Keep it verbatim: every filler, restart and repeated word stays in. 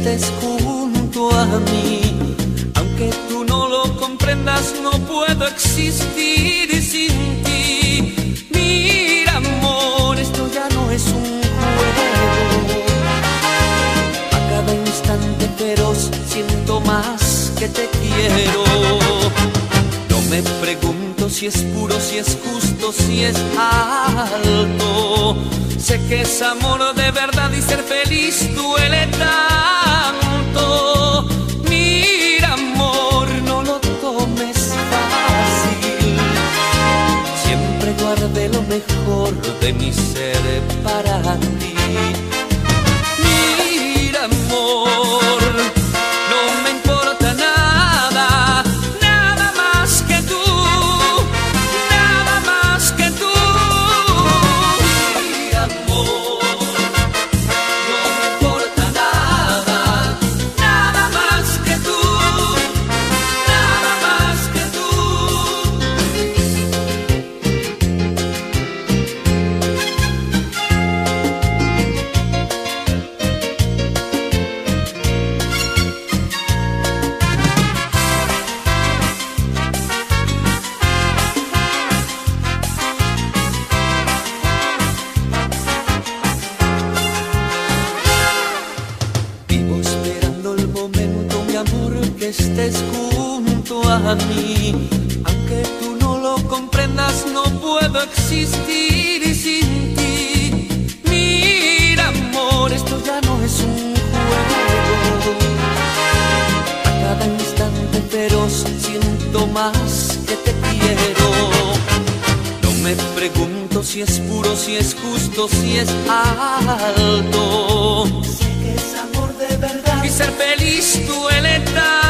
estés junto a mí. Aunque tú no lo comprendas, no puedo existir sin ti. Mira, amor, esto ya no es un juego. A cada instante feroz siento más que te quiero. No me pregunto si es puro, si es justo, si es alto. Sé que es amor de verdad y ser feliz duele tanto. Mira, amor, no lo tomes fácil. Siempre guardé lo mejor de mi ser para ti. Mira, amor, no me importa nada, nada más que tú, nada más que tú. Mira, amor, no me importa nada, nada más que tú, nada más que tú. Vivo esperando el momento, mi amor, que estés junto a mí. Aunque tú no lo comprendas, no puedo existir sin ti. Mira, amor, esto ya no es un juego. A cada instante feroz siento más que te quiero. No me pregunto si es puro, si es justo, si es alto. Sé que es amor de verdad y ser feliz duele tanto.